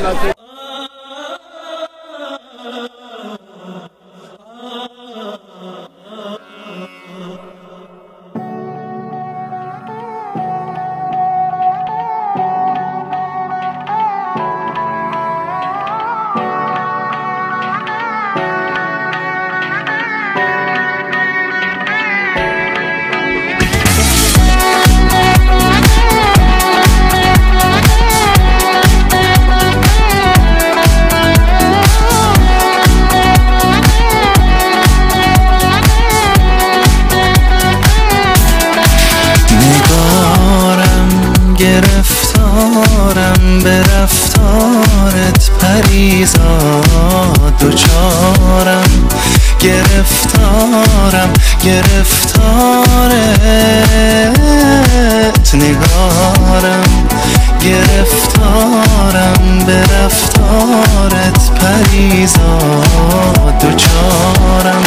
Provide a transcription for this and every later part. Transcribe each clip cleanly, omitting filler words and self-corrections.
گرفتارم به رفتارت پریزاد دوچارم، گرفتارت نگارم، گرفتارم به رفتارت پریزاد دوچارم،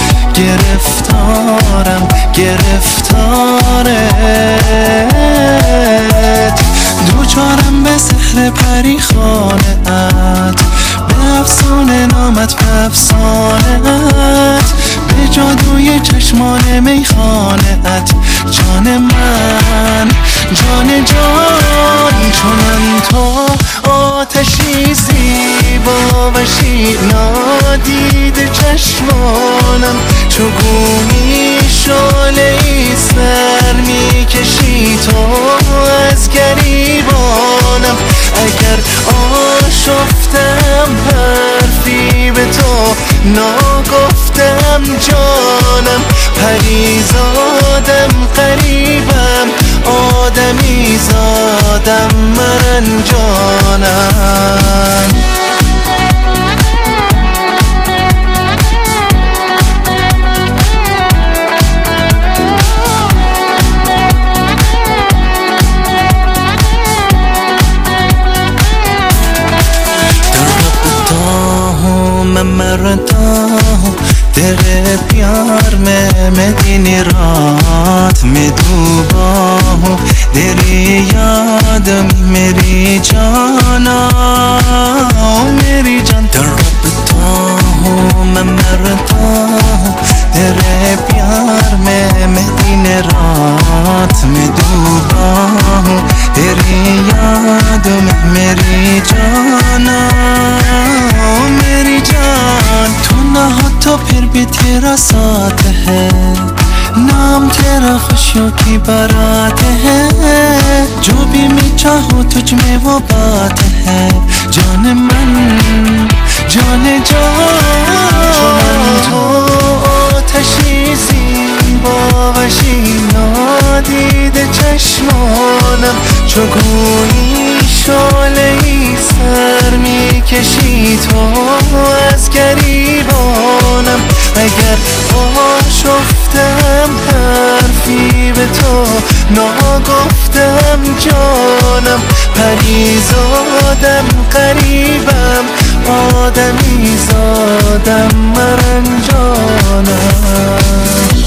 گرفتارت دوچارم به سحر پری خانه‌ات، به افسانه نامت، به افسانه‌ات، به جادوی چشمان میخانه‌ات. جان من، جان جان، چونم تو آتشی زیبا وشی نادیده چشمانم، چو گویی شعله‌ای سر میکشی تو از گریبانم. اگر آشفتم حرفی به تو ناگفتم جانم، پریزادم قریبم آدمی زادم من جانم. मरता हूँ तेरे प्यार में, मैं दिन रात में डूबा हूँ तेरी याद में मेरी जाना, मेरी जान तड़पता हूँ मैं मरता हूँ तेरे प्यार में, मैं दिन रात में डूबा हूँ तेरी याद में मेरी जाना, मेरी जान। तू ना हो तो फिर भी तेरा साथ है, नाम तेरा खुशियों की बारात है, जो भी मैं चाहूँ तुझ में वो बात है। जान मन, जान जान, آتشی زیبا وشی نادیده چشمانم، چو گویی شعله‌ای سر میکشی تو از گریبانم. اگر آشفتم حرفی به تو ناگفتم جانم، پریزادم قریبم آدمی زادم من جانم.